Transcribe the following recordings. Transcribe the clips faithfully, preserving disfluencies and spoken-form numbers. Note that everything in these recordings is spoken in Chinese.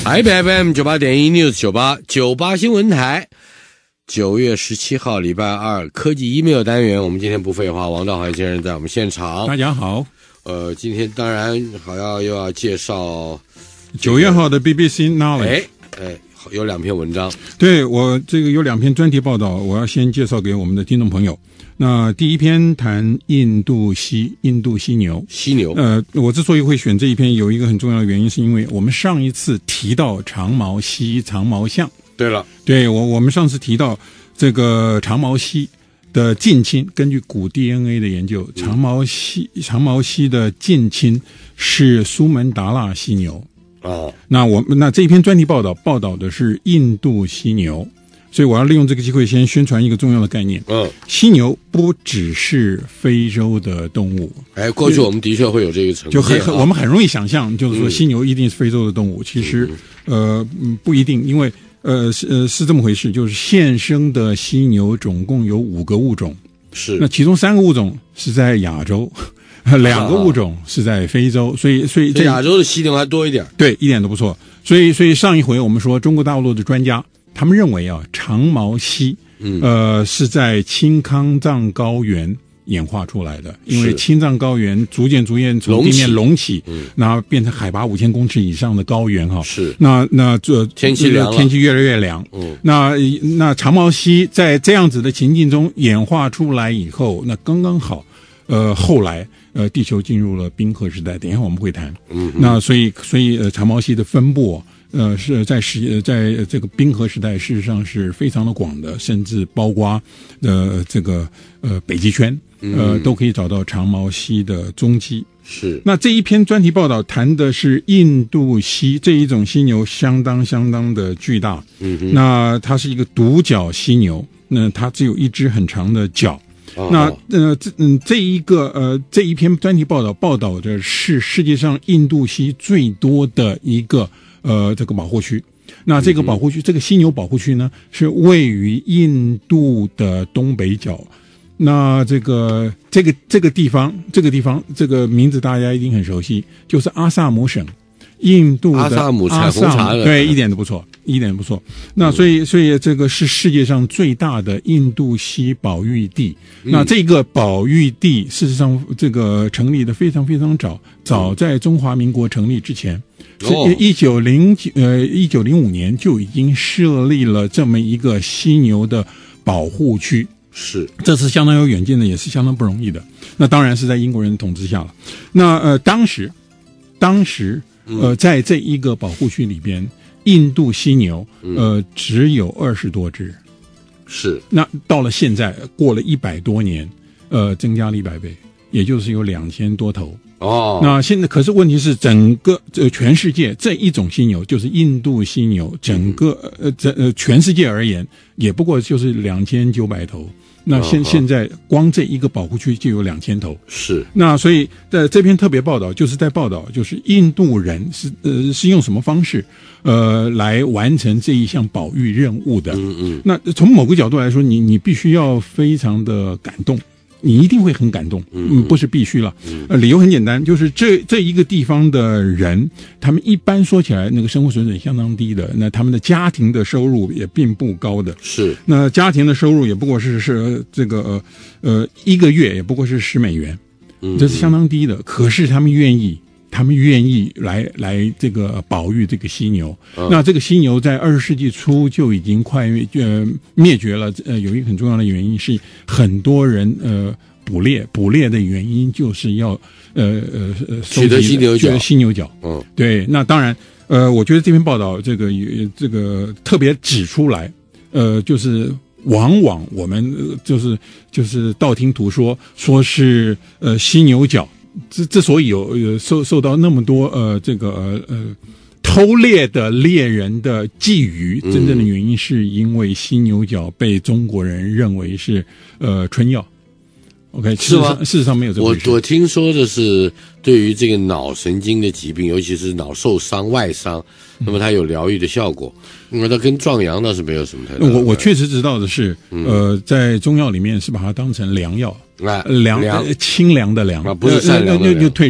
台北 F M 九八点一 News 九八九八新闻台，九月十七号礼拜二科技 email 单元，我们今天不废话，王道怀先生在我们现场。 大家好。 呃，今天当然好要又要介绍九月号的 B B C Knowledge。 哎哎，有两篇文章。 对，我这个有两篇专题报道，我要先介绍给我们的听众朋友。那第一篇谈印度犀印度犀牛， 犀牛。 呃，我之所以会选这一篇，有一个很重要的原因，是因为我们上一次提到长毛犀、长毛象。 对了， 对我我们上次提到这个长毛犀的近亲，根据古 D N A 的研究，长毛犀长毛犀的近亲是苏门答腊犀牛。 哦， 那我那这一篇专题报道报道的是印度犀牛。所以我要利用这个机会先宣传一个重要的概念。 嗯， 犀牛不只是非洲的动物。 哎，过去我们的确会有这个成见， 就很很我们很容易想象，就是说犀牛一定是非洲的动物。嗯、其实，呃，不一定，因为呃是呃是这么回事，就是现生的犀牛总共有五个物种， 是那其中三个物种是在亚洲。两个物种是在非洲，所以所以这亚洲的犀牛还多一点。 对，一点都不错。所以所以上一回我们说中国大陆的专家。他们认为啊，长毛犀，嗯，呃，是在青康藏高原演化出来的，因为青藏高原逐渐逐渐从地面隆起，嗯，然后变成海拔五千公尺以上的高原哈， 是， 那那这天气凉了， 天气越来越凉，嗯，那那长毛犀在这样子的情境中演化出来以后，那刚刚好，呃，后来呃，地球进入了冰河时代，等一下我们会谈，嗯，那所以所以呃，长毛犀的分布。呃，是在时在这个冰河时代，事实上是非常的广的，甚至包括呃这个呃北极圈，呃、嗯、都可以找到长毛犀的踪迹。 是。 那这一篇专题报道谈的是印度犀这一种犀牛，相当相当的巨大。嗯哼。那它是一个独角犀牛，那它只有一只很长的角。哦、那呃这嗯这一个呃这一篇专题报道报道的是世界上印度犀最多的一个。呃，这个保护区，那这个保护区，嗯、这个犀牛保护区呢，是位于印度的东北角。那这个这个这个地方，这个地方，这个名字大家一定很熟悉，就是阿萨姆省，印度的阿萨姆彩虹茶的， 对，一点都不错，一点都不错。那所以，所以这个是世界上最大的印度犀保育地。嗯、那这个保育地，事实上，这个成立的非常非常早，早在中华民国成立之前。是一九零呃一九零五年就已经设立了这么一个犀牛的保护区， 是这是相当有远见的，也是相当不容易的。那当然是在英国人统治下了。那呃当时当时呃在这一个保护区里边，印度犀牛呃只有二十多只， 是。 那到了现在过了一百多年，呃增加了一百倍，也就是有两千多头。 哦， 那现在可是问题是，整个呃全世界这一种犀牛，就是印度犀牛，整个呃这呃全世界而言，也不过就是两千九百头。那现、哦、现在光这一个保护区就有两千头。 是。 那所以在这篇特别报道就是在报道，就是印度人是呃是用什么方式呃来完成这一项保育任务的。嗯嗯。那从某个角度来说，你你必须要非常的感动。你一定会很感动，嗯，不是必须了。呃，理由很简单，就是这这一个地方的人，他们一般说起来，那个生活水准相当低的，那他们的家庭的收入也并不高的， 是。 那家庭的收入也不过是是这个呃呃一个月也不过是十美元，嗯，这是相当低的。可是他们愿意。他们愿意来来这个保育这个犀牛，嗯、那这个犀牛在二十世纪初就已经快呃灭绝了。呃，有一个很重要的原因是很多人呃捕猎，捕猎的原因就是要呃呃呃取得犀牛角， 犀牛角。 嗯， 对。那当然，呃，我觉得这篇报道这个这个特别指出来，呃，就是往往我们、呃、就是就是道听途说，说是呃犀牛角。之之所以有有受受到那么多呃这个呃呃偷猎的猎人的觊觎，真正的原因是因为犀牛角被中国人认为是呃春药。OK， 是吗？ 事实上没有这么回事。 我我听说的是，对于这个脑神经的疾病，尤其是脑受伤、外伤，那么它有疗愈的效果。那么它跟壮阳倒是没有什么太大的。 我我确实知道的是，嗯、呃，在中药里面是把它当成凉药， 啊， 凉凉清凉的凉啊，不是善良的凉， 就就退热。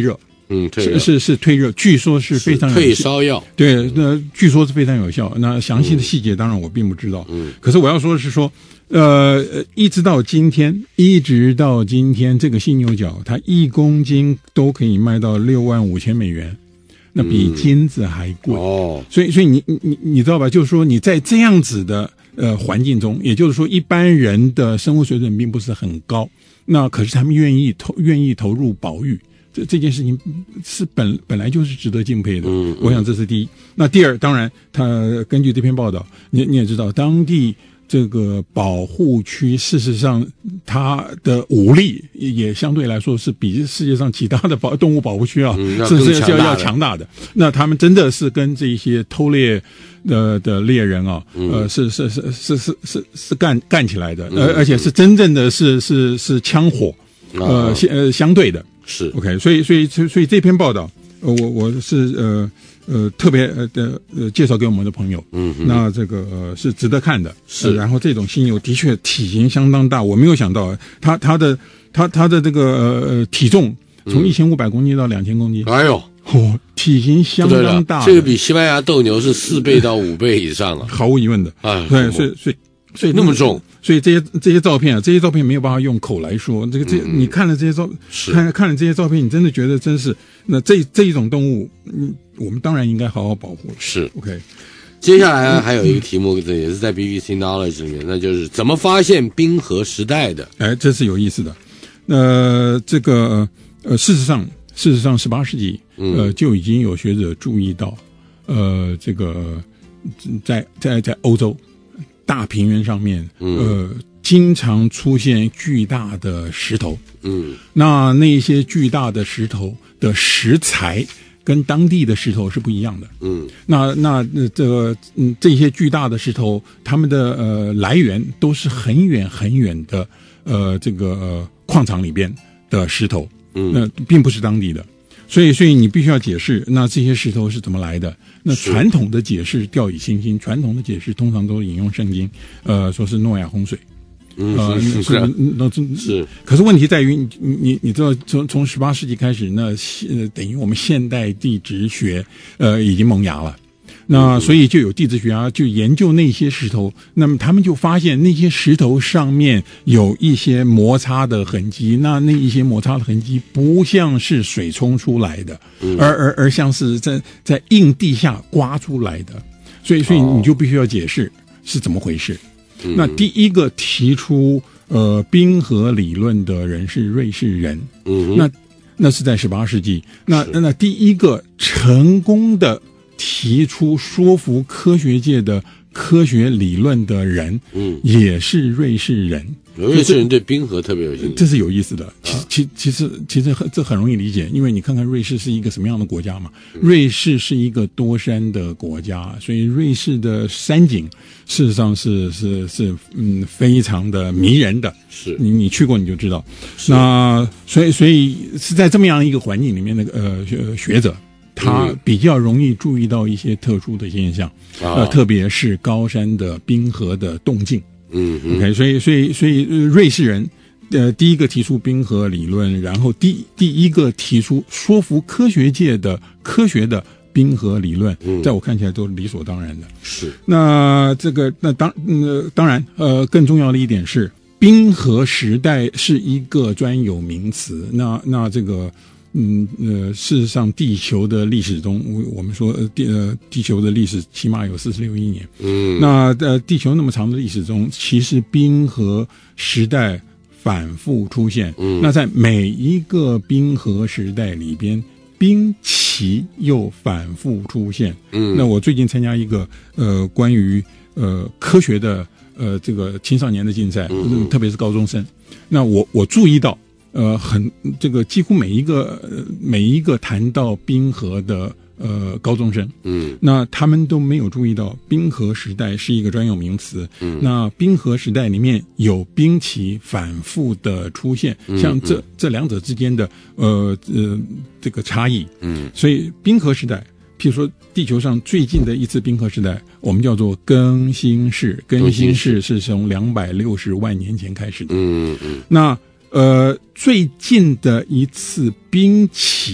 嗯， 是是是退热，据说是非常有退烧药。 对，那据说是非常有效。那详细的细节当然我并不知道。嗯，可是我要说的是说，呃，一直到今天，一直到今天，这个犀牛角它一公斤都可以卖到六万五千美元。那比金子还贵、嗯、哦，所以所以你你你知道吧？就是说你在这样子的呃环境中，也就是说一般人的生活水准并不是很高，那可是他们愿意投愿意投入保育，这这件事情是本本来就是值得敬佩的。嗯，我想这是第一。那第二，当然他根据这篇报道，你你也知道当地。这个保护区事实上它的武力也相对来说是比世界上其他的保动物保护区啊、嗯、是是要要强大的。那他们真的是跟这些偷猎的的猎人啊，嗯、呃是是是是是是是干干起来的，而、嗯、而且是真正的是是是枪火，呃相、呃相对的是 OK， 所以所以所以这篇报道，呃我我是呃。呃，特别呃的呃介绍给我们的朋友，嗯，那这个呃是值得看的，是、呃。然后这种犀牛的确体型相当大，我没有想到它它的它它的这个呃体重从一千五百公斤到两千公斤， 哎呦， 哦，体型相当大， 这个比西班牙斗牛是四倍到五倍以上啊， 毫无疑问的， 哎， 对，所以所以所以那么重。 所以这些这些照片啊，这些照片没有办法用口来说。这个这、嗯、你看了这些照，看看了这些照片，你真的觉得真是那这这一种动物，嗯，我们当然应该好好保护。 是 OK。 接下来还有一个题目，这也是在 B B C Knowledge 里面，那就是怎么发现冰河时代的。 哎，这是有意思的。呃，这个呃，事实上，事实上，十八世纪呃就已经有学者注意到，呃，这个在在在欧洲。大平原上面，呃，经常出现巨大的石头。嗯，那那些巨大的石头的石材跟当地的石头是不一样的。嗯，那那这个嗯这些巨大的石头，它们的呃来源都是很远很远的呃这个、呃、矿场里边的石头。嗯，那并不是当地的。所以，所以你必须要解释，那这些石头是怎么来的？那传统的解释掉以轻心，传统的解释通常都引用圣经，呃，说是诺亚洪水。 嗯， 呃， 是是那是, 是。 可是问题在于，你你你知道，从从十八世纪开始，那呃等于我们现代地质学呃已经萌芽了。那所以就有地质学家就研究那些石头，那么他们就发现那些石头上面有一些摩擦的痕迹，那那一些摩擦的痕迹不像是水冲出来的，而而而像是在在硬地下刮出来的，所以所以你就必须要解释是怎么回事。那第一个提出呃冰河理论的人是瑞士人，那那是在十八世纪，那那第一个成功的提出说服科学界的科学理论的人，嗯，也是瑞士人。 瑞士人对冰河特别有兴趣， 这是有意思的。其其其实其实这很容易理解，因为你看看瑞士是一个什么样的国家嘛？嗯、瑞士是一个多山的国家，所以瑞士的山景事实上是是是嗯非常的迷人的。 是你你去过你就知道。那所以所以是在这么样一个环境里面的呃学学者。他比较容易注意到一些特殊的现象，嗯、呃，特别是高山的冰河的动静。嗯 ，OK， 所以所以所以、呃、瑞士人，呃，第一个提出冰河理论，然后第第一个提出说服科学界的科学的冰河理论，嗯、在我看起来都理所当然的。 是。那这个那当呃当然呃更重要的一点是，冰河时代是一个专有名词。那那这个。嗯呃，事实上，地球的历史中，我们说呃地呃地球的历史起码有四十六亿年。嗯，那呃地球那么长的历史中，其实冰河时代反复出现。嗯，那在每一个冰河时代里边，冰期又反复出现。嗯，那我最近参加一个呃关于呃科学的呃这个青少年的竞赛，嗯、特别是高中生。那我我注意到。呃，很这个几乎每一个、呃、每一个谈到冰河的呃高中生，嗯，那他们都没有注意到冰河时代是一个专有名词。嗯，那冰河时代里面有冰期反复的出现，嗯、像这这两者之间的呃呃这个差异。嗯，所以冰河时代，譬如说地球上最近的一次冰河时代，我们叫做更新世，更新世是从两百六十万年前开始的。嗯嗯，那。呃，最近的一次冰期，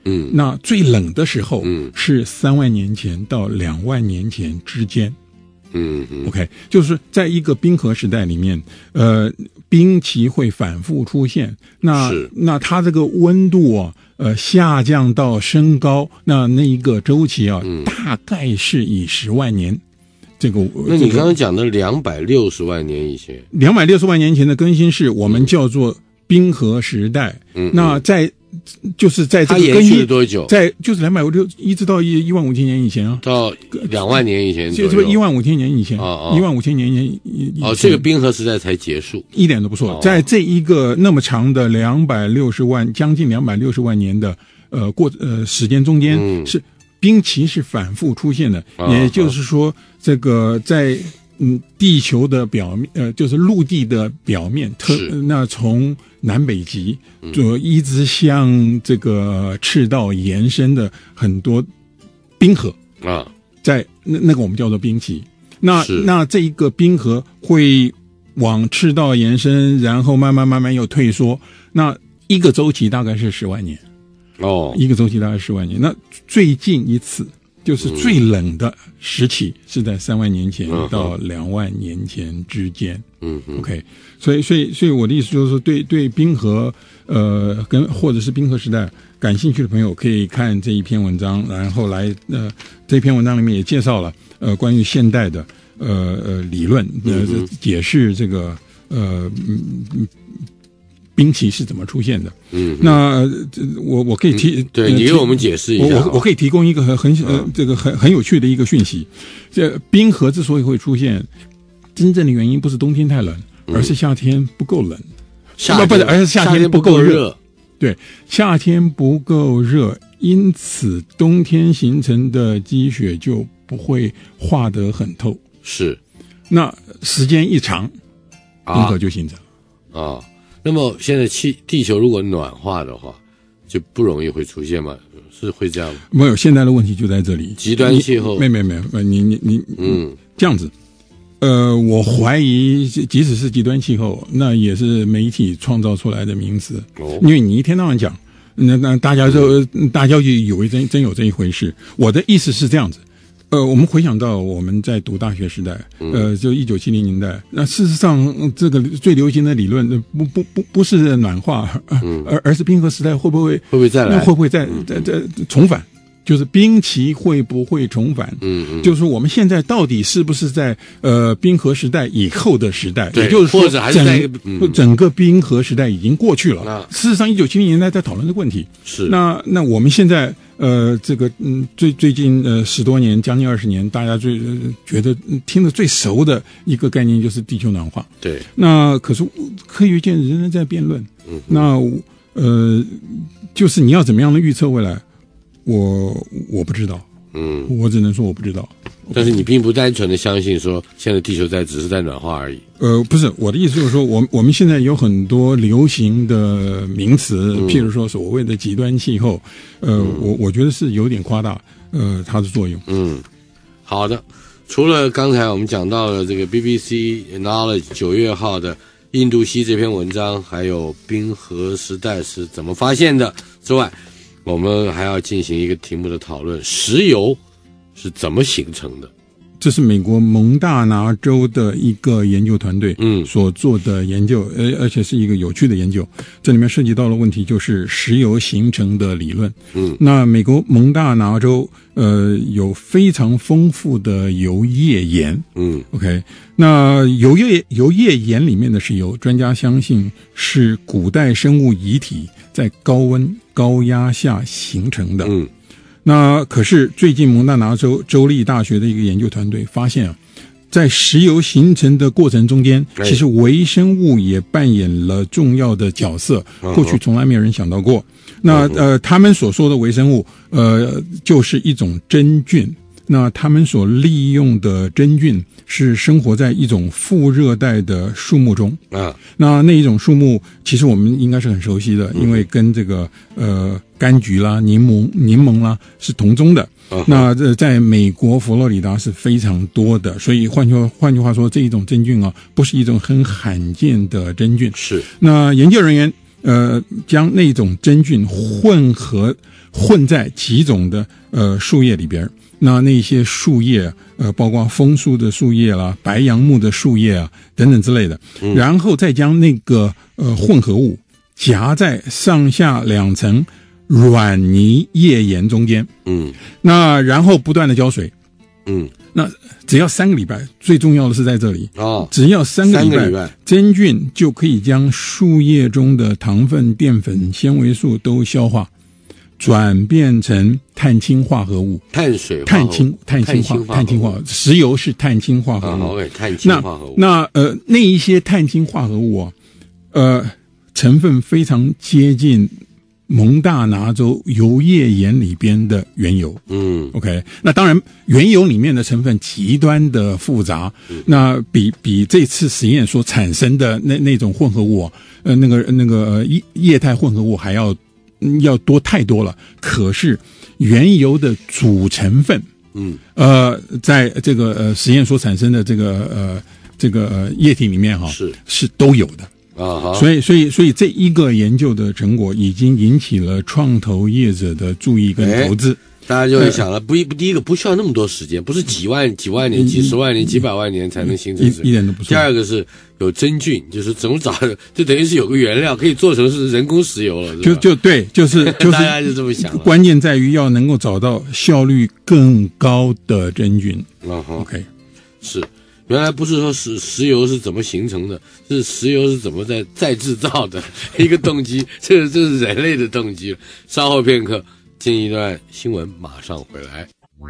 嗯，那最冷的时候，嗯，是三万年前到两万年前之间。嗯嗯 ，OK， 就是在一个冰河时代里面，呃，冰期会反复出现。那那它这个温度啊，呃，下降到升高，那那一个周期啊，嗯、大概是以十万年。这个， 那你刚刚讲的两百六十万年以前， 两百六十万年前的更新是我们叫做冰河时代。嗯，那在。就是在这个它延续了多久？ 在就是两百六一直到一一万五千年以前啊， 到两万年以前， 这不一万五千年以前，哦哦一万五千年以前哦，这个冰河时代才结束， 一点都不错。哦、在这一个那么长的两百六十万，将近两百六十万年的呃过呃时间中间，嗯、是冰期是反复出现的，哦、也就是说，这个在。嗯，地球的表面，呃，就是陆地的表面，特那从南北极就一直向这个赤道延伸的很多冰河啊，在那那个我们叫做冰期。那那这一个冰河会往赤道延伸，然后慢慢慢慢又退缩。那一个周期大概是十万年哦，一个周期大概十万年。那最近一次。就是最冷的时期是在三万年前到两万年前之间。嗯 ，OK， 所以，所以，所以我的意思就是说，对对冰河，呃，跟或者是冰河时代感兴趣的朋友，可以看这一篇文章，然后来呃，这篇文章里面也介绍了呃关于现代的呃呃理论，呃解释这个呃嗯。冰期是怎么出现的？嗯，那我我可以提， 嗯、对你给我们解释一下。 我我可以提供一个很很呃这个很很有趣的一个讯息。这冰河之所以会出现，真正的原因不是冬天太冷，嗯、而是夏天不够冷。 夏不是，而是夏天不够热。 对，夏天不够热，因此冬天形成的积雪就不会化得很透。 是， 那时间一长，冰河就形成了。 啊。啊那么现在气地球如果暖化的话，就不容易会出现吗？是会这样吗？ 没有，现在的问题就在这里， 极端气候。 没没没，你你你嗯，这样子，呃，我怀疑即使是极端气候，那也是媒体创造出来的名词，哦、因为你一天到晚讲，那那大家就、嗯、大家就以为真真有这一回事。我的意思是这样子。呃，我们回想到我们在读大学时代，呃，就一九七零年代，那事实上这个最流行的理论，不不不不是暖化，嗯、而而是冰河时代会不会会不会再来？ 会不会再再再重返？就是冰期会不会重返？嗯嗯，就是我们现在到底是不是在呃冰河时代以后的时代？ 对， 也就是说， 或者还是在嗯、整个冰河时代已经过去了。事实上，一九七零年代在讨论这个问题。 是那那我们现在。呃，这个嗯，最最近呃十多年，将近二十年，大家最、呃、觉得、嗯、听得最熟的一个概念就是地球暖化。 对。 那可是科学界仍然在辩论。嗯。那呃，就是你要怎么样的预测未来，我我不知道。嗯。我只能说我不知道。 但是你并不单纯的相信说现在地球在只是在暖化而已。 呃，不是，我的意思就是说，我我们现在有很多流行的名词，嗯、譬如说所谓的极端气候，呃，嗯、我我觉得是有点夸大，呃，它的作用。 嗯，好的。除了刚才我们讲到的这个 B B C Knowledge 九月号的印度西这篇文章，还有冰河时代是怎么发现的之外，我们还要进行一个题目的讨论：石油是怎么形成的？ 这是美国蒙大拿州的一个研究团队嗯所做的研究，而而且是一个有趣的研究。这里面涉及到的问题就是石油形成的理论。嗯，那美国蒙大拿州呃有非常丰富的油页岩。嗯 ，OK， 那油页油页岩里面的石油，专家相信是古代生物遗体在高温高压下形成的。嗯。那可是最近蒙大拿州州立大学的一个研究团队发现啊，在石油形成的过程中间，其实微生物也扮演了重要的角色，过去从来没有人想到过。那呃，他们所说的微生物，呃，就是一种真菌。那他们所利用的真菌是生活在一种副热带的树木中啊。那那一种树木其实我们应该是很熟悉的，因为跟这个呃柑橘啦、柠檬、柠檬啦是同宗的。那这在美国佛罗里达是非常多的，所以换句换句话说，这一种真菌啊，不是一种很罕见的真菌。 是。 那研究人员呃，将那种真菌混合混在几种的呃树叶里边，那那些树叶，呃，包括枫树的树叶啦、白杨木的树叶啊等等之类的，嗯、然后再将那个呃混合物夹在上下两层软泥叶岩中间，嗯，那然后不断的浇水，嗯，那只要三个礼拜，最重要的是在这里哦，只要三个礼拜，三个礼拜真菌就可以将树叶中的糖分、淀粉、纤维素都消化，转变成碳氢化合物、 碳水、 碳氢、碳氢化、碳氢化合物。石油是碳氢化合物， 哦 okay, 碳氢化合物。 那那呃，那一些碳氢化合物啊，呃，成分非常接近蒙大拿州油页岩里边的原油，嗯 ，OK， 那当然原油里面的成分极端的复杂，嗯、那比比这次实验所产生的那那种混合物、啊，呃，那个那个液液态混合物还要要多太多了。可是原油的主成分，嗯，呃，在这个呃实验所产生的这个呃这个呃液体里面哈、啊， 是是都有的。 啊， 所以，所以，所以这一个研究的成果已经引起了创投业者的注意跟投资。 大家就会想了，不，不，第一个不需要那么多时间，不是几万、几万年、几十万年、几百万年才能形成， 一点都不错。 第二个是有真菌，就是怎么找，就等于是有个原料可以做成是人工石油了， 就就对，就是就是大家就这么想了。 关键在于要能够找到效率更高的真菌。 嗯哼 ，OK， 是。原来不是说石石油是怎么形成的，是石油是怎么在再制造的一个动机，这是这是人类的动机。稍后片刻，进一段新闻，马上回来。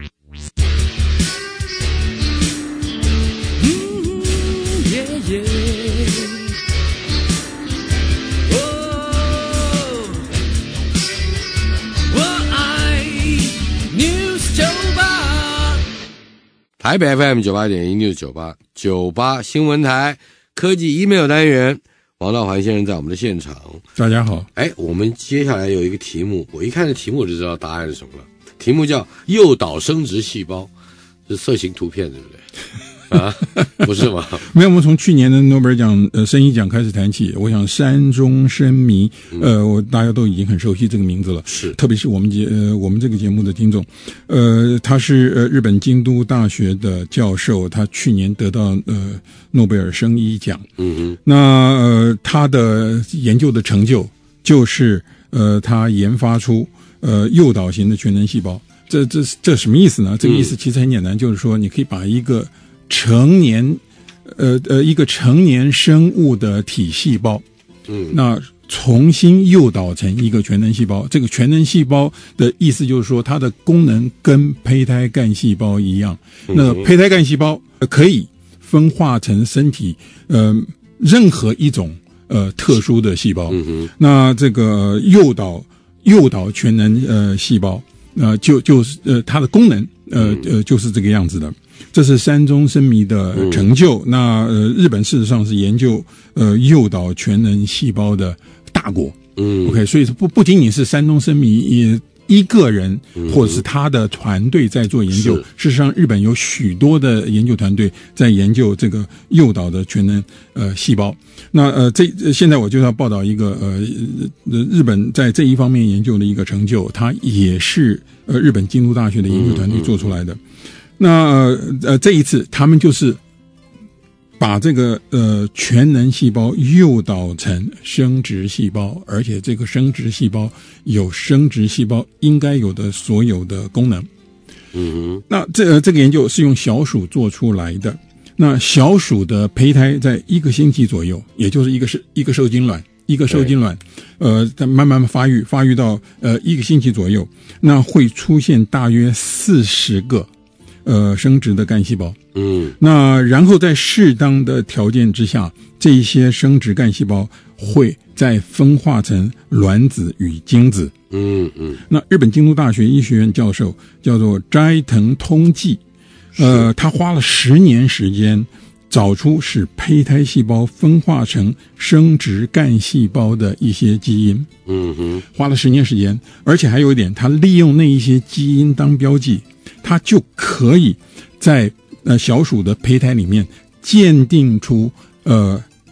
台北 F M 九八点一 News 九八九八新闻台科技 email 单元，王道环先生在我们的现场。 大家好， 哎，我们接下来有一个题目，我一看这题目我就知道答案是什么了。题目叫诱导生殖细胞，是色情图片，对不对？啊，不是吗？ 没有，我们从去年的诺贝尔奖呃生理奖开始谈起。我想山中生迷，呃，我大家都已经很熟悉这个名字了， 是， 特别是我们节呃我们这个节目的听众，呃，他是呃日本京都大学的教授，他去年得到呃诺贝尔生理奖，嗯哼，那呃他的研究的成就就是呃他研发出呃诱导型的全能细胞。这这这什么意思呢？这个意思其实很简单，就是说你可以把一个成年，呃呃，一个成年生物的体细胞，嗯，那重新诱导成一个全能细胞。这个全能细胞的意思就是说，它的功能跟胚胎干细胞一样。那胚胎干细胞可以分化成身体呃任何一种呃特殊的细胞。嗯那这个诱导诱导全能呃细胞，呃就就是呃它的功能呃呃就是这个样子的。这是山中生迷的成就。嗯、那呃，日本事实上是研究呃诱导全能细胞的大国。嗯 ，OK， 所以不不仅仅是山中生迷也一个人或者是他的团队在做研究。事实上，日本有许多的研究团队在研究这个诱导的全能呃细胞。那呃，这现在我就要报道一个呃日本在这一方面研究的一个成就，它也是呃日本京都大学的研究团队做出来的。嗯那呃，这一次他们就是把这个呃全能细胞诱导成生殖细胞，而且这个生殖细胞有生殖细胞应该有的所有的功能。嗯哼。那这、呃、这个研究是用小鼠做出来的。那小鼠的胚胎在一个星期左右，也就是一个是一个受精卵，一个受精卵，呃，在慢慢发育，发育到呃一个星期左右，那会出现大约四十个。呃，生殖的干细胞，嗯，那然后在适当的条件之下，这一些生殖干细胞会再分化成卵子与精子，嗯嗯。那日本京都大学医学院教授叫做斋藤通纪，呃，他花了十年时间找出使胚胎细胞分化成生殖干细胞的一些基因，嗯哼，花了十年时间，而且还有一点，他利用那一些基因当标记。它就可以在呃小鼠的胚胎里面鉴定出呃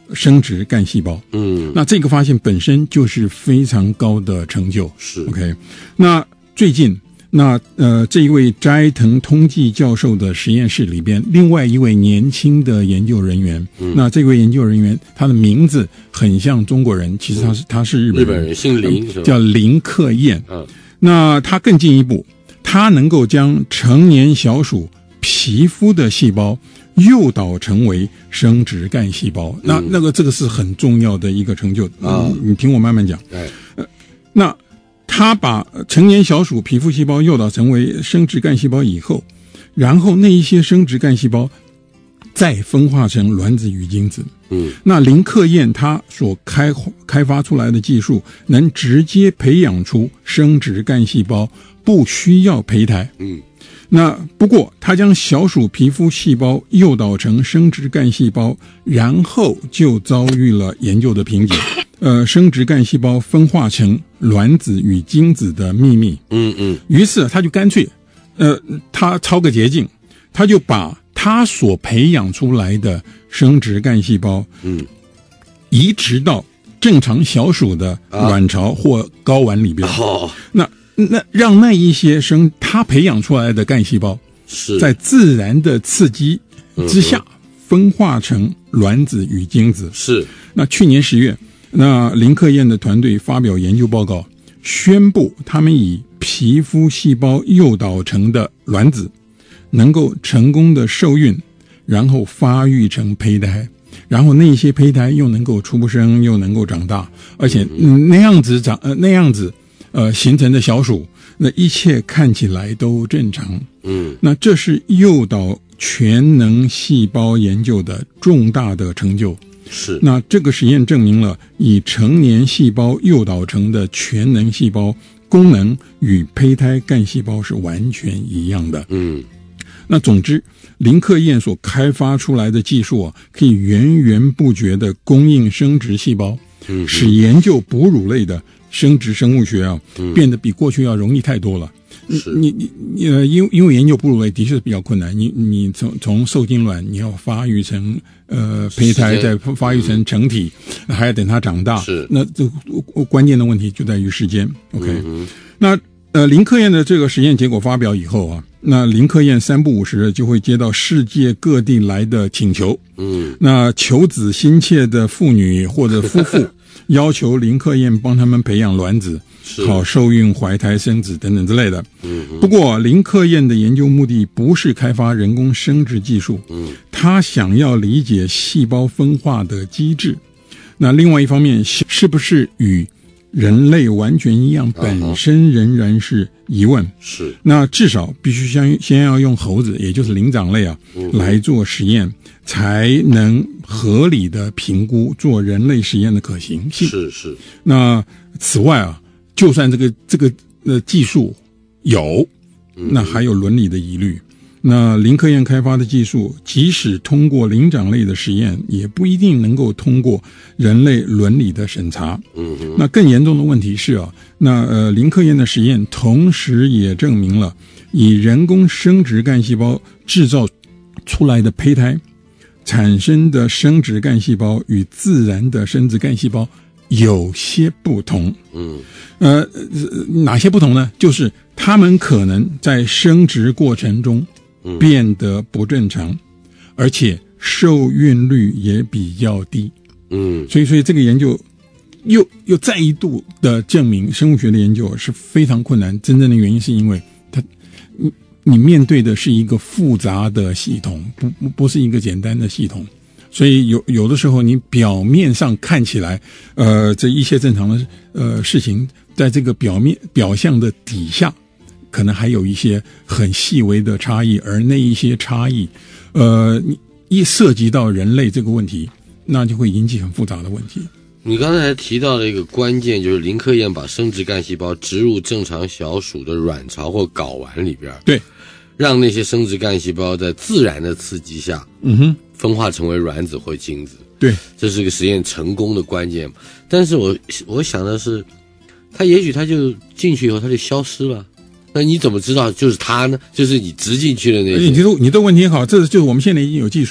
生殖干细胞。 嗯， 那这个发现本身就是非常高的成就。 是 OK。那最近，那呃，这一位斋藤通纪教授的实验室里边，另外一位年轻的研究人员，嗯、那这位研究人员他的名字很像中国人，其实他是、嗯、他是日本人， 日本人姓林， 呃、叫林克彦。 嗯， 那他更进一步，他能够将成年小鼠皮肤的细胞诱导成为生殖干细胞。嗯、那那个这个是很重要的一个成就啊、嗯！你听我慢慢讲。 哎， 呃，那。他把成年小鼠皮肤细胞诱导成为生殖干细胞以后，然后那一些生殖干细胞再分化成卵子与精子。 嗯， 那林克彦他所开开发出来的技术，能直接培养出生殖干细胞，不需要胚胎。 嗯， 那不过他将小鼠皮肤细胞诱导成生殖干细胞，然后就遭遇了研究的瓶颈。呃，生殖干细胞分化成卵子与精子的秘密。 嗯嗯。 于是他就干脆，呃，他抄个捷径，他就把他所培养出来的生殖干细胞， 嗯， 移植到正常小鼠的卵巢或睾丸里边。 哦， 那那让那一些生他培养出来的干细胞， 是在自然的刺激之下、嗯、分化成卵子与精子。 是。 那去年十月。那林克彦的团队发表研究报告，宣布他们以皮肤细胞诱导成的卵子能够成功的受孕，然后发育成胚胎，然后那些胚胎又能够出生，又能够长大，而且、嗯、那样子长呃那样子呃形成的小鼠，那一切看起来都正常。 嗯， 那这是诱导全能细胞研究的重大的成就。 是， 那这个实验证明了以成年细胞诱导成的全能细胞功能与胚胎干细胞是完全一样的。 嗯， 那总之，林克彦所开发出来的技术啊，可以源源不绝地供应生殖细胞， 嗯， 使研究哺乳类的生殖生物学啊， 嗯、 变得比过去要容易太多了。 是你你你呃，因因为研究哺乳类的确是比较困难，你你从从受精卵你要发育成呃胚胎，再发育成成体，嗯、还要等它长大。 是， 那这关键的问题就在于时间。OK， 嗯、 那呃林克彦的这个实验结果发表以后啊，那林克彦三不五时就会接到世界各地来的请求。 嗯， 那求子心切的妇女或者夫妇要求林克彦帮他们培养卵子。好受孕、怀胎、生子等等之类的。 嗯， 不过林克彦的研究目的不是开发人工生殖技术， 嗯， 他想要理解细胞分化的机制。那另外一方面，是不是与人类完全一样，本身仍然是疑问。 是， 那至少必须先先要用猴子，也就是灵长类啊， 嗯、 来做实验，才能合理的评估做人类实验的可行性。 是是。 那此外啊。就算这个这个呃技术有，那还有伦理的疑虑。那林克彦开发的技术，即使通过灵长类的实验，也不一定能够通过人类伦理的审查。 嗯， 那更严重的问题是啊，那呃林克彦的实验同时也证明了，以人工生殖干细胞制造出来的胚胎产生的生殖干细胞与自然的生殖干细胞有些不同。 嗯， 呃，哪些不同呢？就是他们可能在生殖过程中变得不正常，嗯、而且受孕率也比较低。 嗯， 所以，所以这个研究又又再一度的证明，生物学的研究是非常困难。真正的原因是因为它，你你面对的是一个复杂的系统，不不不是一个简单的系统。所以有有的时候，你表面上看起来，呃，这一切正常的呃事情，在这个表面表象的底下，可能还有一些很细微的差异，而那一些差异，呃，一涉及到人类这个问题，那就会引起很复杂的问题。 你刚才提到的一个关键，就是林克彦把生殖干细胞植入正常小鼠的卵巢或睾丸里边， 对， 让那些生殖干细胞在自然的刺激下， 嗯哼。 分化成为卵子或精子， 对， 这是个实验成功的关键。但是我我想的是，他也许他就进去以后他就消失了，那你怎么知道就是他呢？就是你植进去的那些。 你这你这问题好，这就是我们现在已经有技术，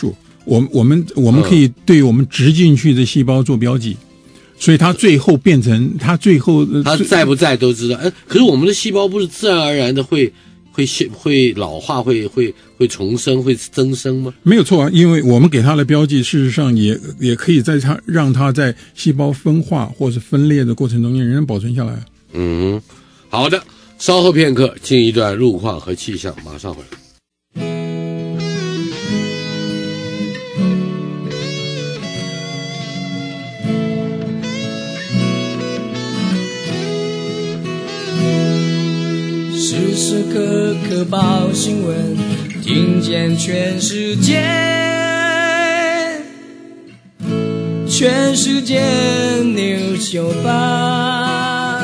我我们我们可以对我们植进去的细胞做标记，所以它最后变成它最后它在不在都知道。哎，可是我们的细胞不是自然而然的会会会老化、会会会重生、会增生吗？ 没有错啊，因为我们给它的标记，事实上也也可以在它让它在细胞分化或是分裂的过程中间仍然保存下来。 嗯，好的，稍后片刻进一段路况和气象，马上回来。 时时刻刻报新闻，听见全世界，全世界 News 九八。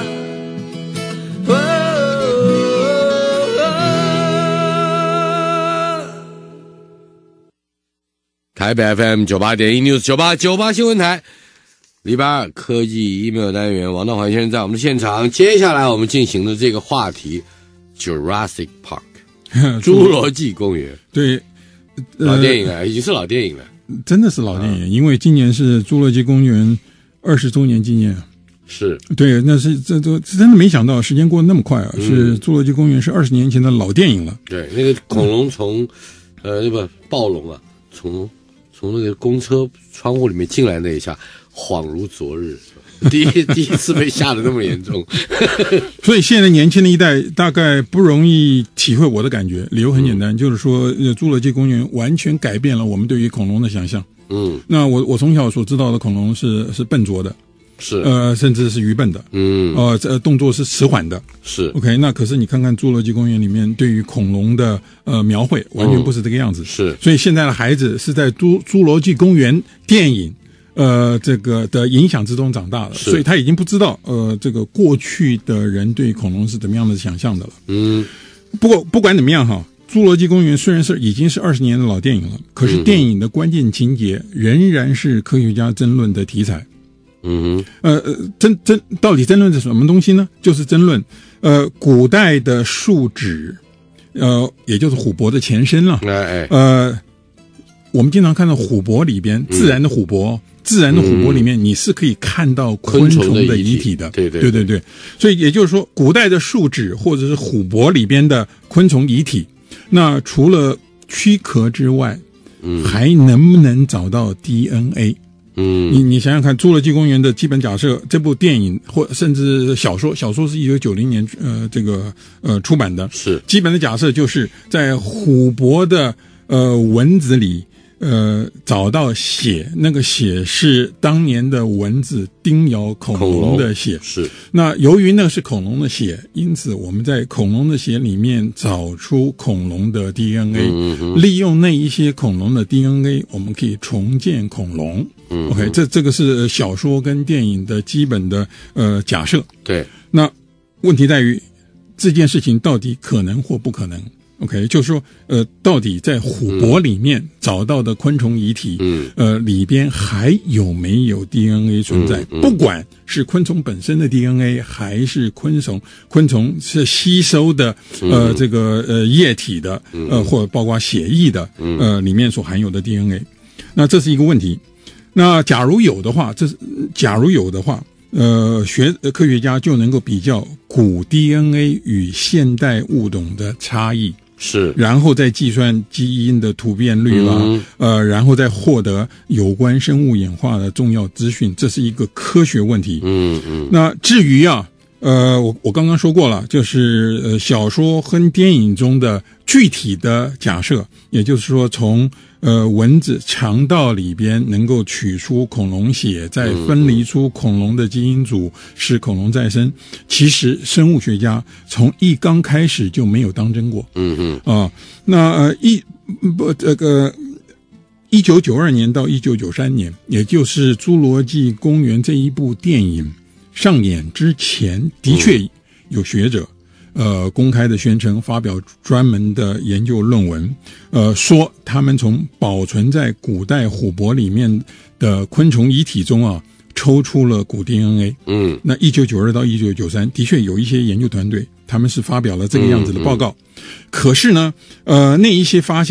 台北 F M 九八点一 News 九八九八新闻台，礼拜二科技 email 单元，王道环先生在我们的现场。接下来我们进行的这个话题 ，Jurassic Park， 侏罗纪公园。 对， 呃、老电影了，已经是老电影了， 真的是老电影，啊、因为今年是侏罗纪公园二十周年纪念。 是对，那是这这真的没想到时间过得那么快啊！嗯、是侏罗纪公园是二十年前的老电影了。 对，那个恐龙从、嗯、呃那个暴龙啊，从从那个公车窗户里面进来那一下，恍如昨日。第一第一次被吓得那么严重。 所以现在年轻的一代大概不容易体会我的感觉，理由很简单，嗯、就是说侏罗纪公园完全改变了我们对于恐龙的想象。嗯，那我我从小所知道的恐龙是是笨拙的。 是呃，甚至是愚笨的，嗯，呃，这动作是迟缓的， 是 OK。那可是你看看侏罗纪公园里面对于恐龙的呃描绘，完全不是这个样子， 嗯、是。 所以现在的孩子是在侏侏罗纪公园电影呃这个的影响之中长大的，所以他已经不知道呃这个过去的人对恐龙是怎么样的想象的了。嗯，不过不管怎么样哈。侏罗纪公园虽然是已经是二十年的老电影了，可是电影的关键情节仍然是科学家争论的题材。嗯哼，呃呃，争争到底争论是什么东西呢？就是争论，呃，古代的树脂，呃，也就是虎珀的前身了。哎哎，呃，我们经常看到虎珀里边，自然的虎珀，嗯、自然的虎珀里面，你是可以看到昆虫的遗体的。 对对对对对，所以也就是说，古代的树脂或者是虎珀里边的昆虫遗体，那除了躯壳之外，嗯，还能不能找到 D N A？嗯，你你想想看，《侏罗纪公园》的基本假设，这部电影或甚至小说，小说是一九九零年呃这个呃出版的， 是基本的假设就是在虎珀的呃蚊子里呃找到血，那个血是当年的蚊子叮咬恐龙的血， 是。 那由于那是恐龙的血，因此我们在恐龙的血里面找出恐龙的 D N A，嗯嗯、利用那一些恐龙的 D N A， 我们可以重建恐龙。嗯、OK， 这这个是小说跟电影的基本的呃假设。 对， 那问题在于这件事情到底可能或不可能。OK， 就是说，呃，到底在虎珀里面找到的昆虫遗体，嗯，呃，里边还有没有 D N A 存在？嗯嗯、不管是昆虫本身的 D N A， 还是昆虫昆虫是吸收的，呃，嗯、这个呃液体的，呃，或者包括血液的，呃，里面所含有的 D N A， 那这是一个问题。那假如有的话，这是假如有的话，呃，学科学家就能够比较古 D N A 与现代物种的差异。 是， 然后再计算基因的突变率啦，嗯、呃，然后再获得有关生物演化的重要资讯，这是一个科学问题。嗯嗯。那至于啊，呃，我我刚刚说过了，就是呃小说和电影中的具体的假设，也就是说从呃蚊子肠道里边能够取出恐龙血，再分离出恐龙的基因组，使恐龙再生。其实生物学家从一刚开始就没有当真过。嗯嗯啊，那呃一不这个一九九二年到一九九三年，也就是《侏罗纪公园》这一部电影上演之前，的确有学者呃公开的宣称，发表专门的研究论文，呃说他们从保存在古代虎珀里面的昆虫遗体中啊抽出了古 D N A。嗯，那一九九二到一九九三的确有一些研究团队他们是发表了这个样子的报告。嗯嗯、可是呢，呃那一些发现啊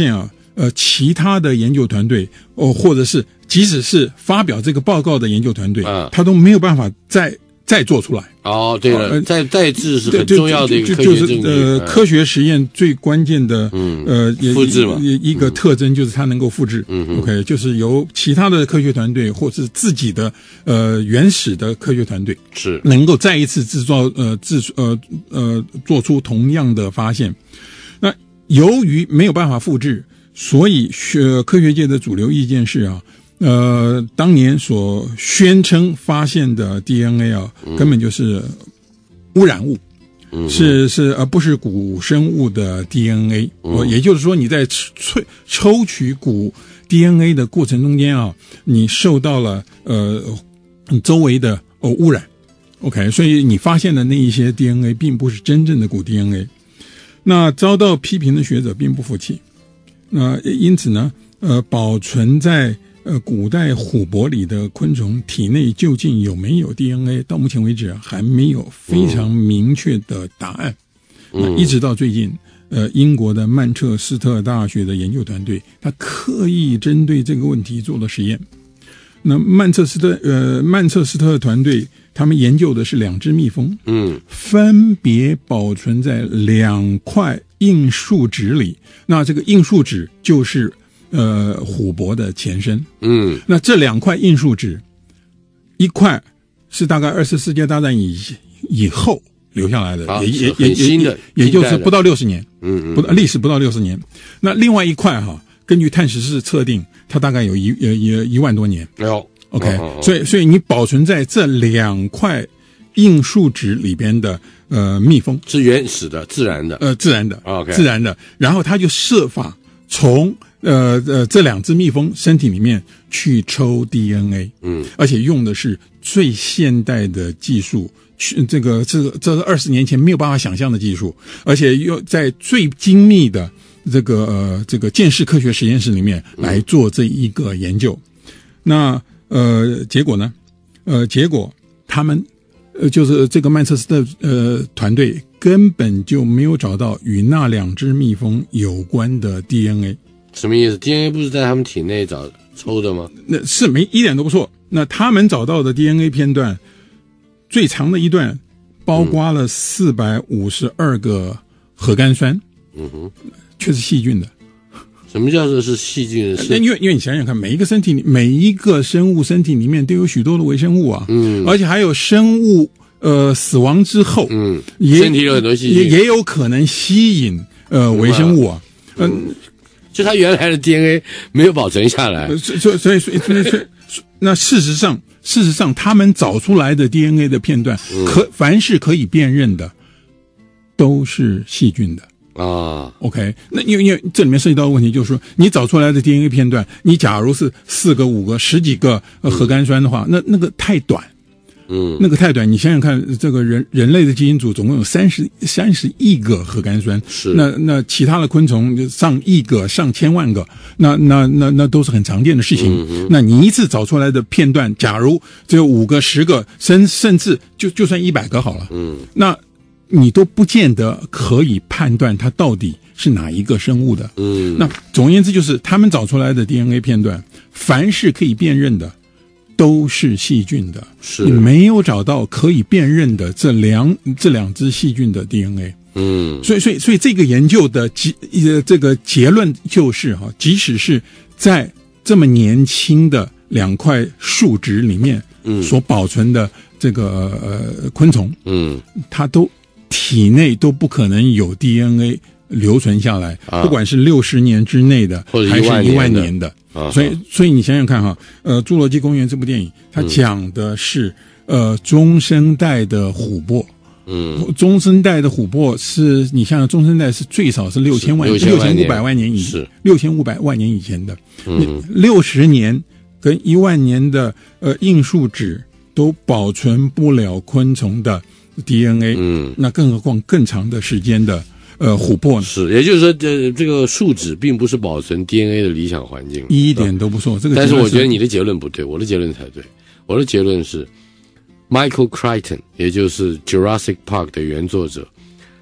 呃其他的研究团队哦，或者是即使是发表这个报告的研究团队， 嗯， 他都没有办法再再做出来。 哦，对了， 呃、 再再制是很重要的一个科学证据。 就是呃，嗯、科学实验最关键的， 嗯， 呃， 复制嘛， 一个特征就是它能够复制。 嗯 ，OK， 就是由其他的科学团队或是自己的呃原始的科学团队是能够再一次制造呃制呃呃做出同样的发现。那由于没有办法复制，所以学科学界的主流意见是啊。呃，当年所宣称发现的 D N A 啊，根本就是污染物，嗯、是是而不是古生物的 D N A。嗯、也就是说，你在抽抽取古 D N A 的过程中间啊，你受到了呃周围的哦污染。OK， 所以你发现的那一些 D N A 并不是真正的古 D N A。那遭到批评的学者并不服气，那因此呢，呃，保存在呃，古代琥珀里的昆虫体内究竟有没有 D N A？ 到目前为止啊，还没有非常明确的答案。嗯、那一直到最近，呃，英国的曼彻斯特大学的研究团队，他刻意针对这个问题做了实验。那曼彻斯特呃曼彻斯特团队，他们研究的是两只蜜蜂，嗯，分别保存在两块硬树脂里。那这个硬树脂就是呃，琥珀的前身，嗯，那这两块硬树脂，一块是大概二次世界大战以以后留下来的， 啊、 也也也新的， 也就是不到六十年， 嗯嗯， 不历史不到六十年。那另外一块哈，根据碳十四测定，它大概有一呃一一万多年。 哎呦 ，OK， 哦哦所以所以你保存在这两块硬树脂里边的呃蜜蜂是原始的、自然的， 呃自然的 ，OK， 自然的，然后它就设法从呃呃，这两只蜜蜂身体里面去抽 D N A， 嗯，而且用的是最现代的技术，去这个这个这是二十年前没有办法想象的技术，而且又在最精密的这个呃这个建士科学实验室里面来做这一个研究。嗯、那呃结果呢？呃结果他们呃就是这个曼彻斯特呃团队根本就没有找到与那两只蜜蜂有关的 D N A。 什么意思 ？D N A 不是在他们体内找抽的吗？ 那是没一点都不错。那他们找到的 D N A 片段，最长的一段包括了四百五十二个核苷酸，嗯哼，却是细菌的。 什么叫做是细菌？是因为因为你想想看，每一个身体里每一个生物身体里面都有许多的微生物啊，嗯，而且还有生物呃死亡之后，嗯，也身体有很多细菌， 也也有可能吸引呃微生物啊，嗯。 嗯就他原来的 D N A 没有保存下来， 所以所以所以所以所以那事实上事实上他们找出来的 D N A 的片段，嗯、可凡是可以辨认的，都是细菌的啊。OK， 那因为因为这里面涉及到的问题就是说，你找出来的 D N A 片段，你假如是四个、五个、十几个核苷酸的话，嗯、那那个太短。嗯，那个太短，你想想看，这个人人类的基因组总共有三十三十亿个核苷酸， 是那那其他的昆虫上亿个、上千万个，那那那那都是很常见的事情。嗯、那你一次找出来的片段，假如只有五个、十个，甚甚至就就算一百个好了，嗯，那你都不见得可以判断它到底是哪一个生物的。嗯，那总而言之，就是他们找出来的 D N A 片段，凡是可以辨认的，都是细菌的， 是你没有找到可以辨认的这两这两只细菌的 D N A。嗯，所以所以所以这个研究的结呃这个结论就是哈，即使是在这么年轻的两块树脂里面，嗯，所保存的这个呃昆虫，嗯，它都体内都不可能有 D N A 留存下来，啊、不管是六十年之内的，还是一万年的。啊、所以，所以你想想看哈，呃，《侏罗纪公园》这部电影，它讲的是、嗯、呃中生代的琥珀，嗯，中生代的琥珀是你想想，中生代是最少是六千万、六千五百万年以是六千五百万年以前的，嗯，六十年跟一万年的呃硬树脂都保存不了昆虫的 D N A， 嗯，那更何况更长的时间的。呃，琥珀呢？ 是，也就是说，这这个树脂并不是保存 D N A 的理想环境， 一点都不错。这个， 但是我觉得你的结论不对，我的结论才对。我的结论是 ，Michael Crichton， 也就是 Jurassic Park 的原作者，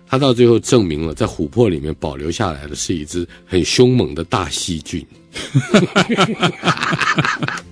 他到最后证明了，在琥珀里面保留下来的是一只很凶猛的大细菌。